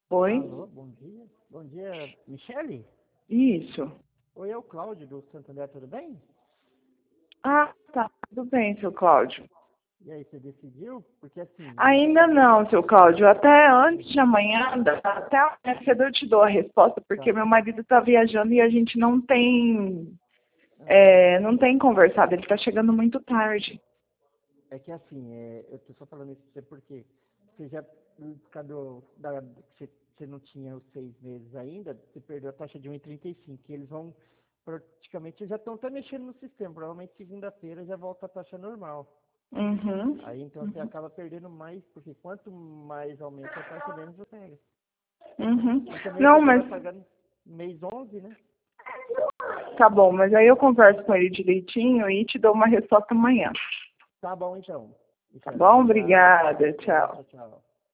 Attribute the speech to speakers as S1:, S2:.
S1: Oi?
S2: Alô, bom dia. Bom dia, Michele?
S1: Isso.
S2: Oi, é o Cláudio do Santander, tudo bem?
S1: Ah, tá. Tudo bem, seu Cláudio.
S2: E aí, você decidiu? Porque assim,
S1: Ainda não, seu Cláudio. Até antes de amanhã, até amanhã cedo eu te dou a resposta, porque
S2: tá.
S1: meu marido está viajando e a gente não tem conversado. Ele está chegando muito tarde.
S2: É que assim, eu tô só falando isso pra você porque você já, por causa você não tinha os 6 meses ainda, você perdeu a taxa de 1,35. E eles vão, praticamente, já estão até mexendo no sistema. Provavelmente segunda-feira já volta a taxa normal.
S1: Uhum.
S2: Aí então você acaba perdendo mais, porque quanto mais aumenta a taxa, menos você pega.
S1: Uhum.
S2: E também
S1: Não,
S2: você
S1: mas
S2: vai pagando mês 11, né?
S1: tá bom, mas aí eu converso com ele direitinho e te dou uma resposta amanhã.
S2: Tá bom então.
S1: Tá
S2: Michele,
S1: bom?
S2: obrigado.
S1: Obrigada.
S2: Até,
S1: Tchau.
S2: tchau, tchau.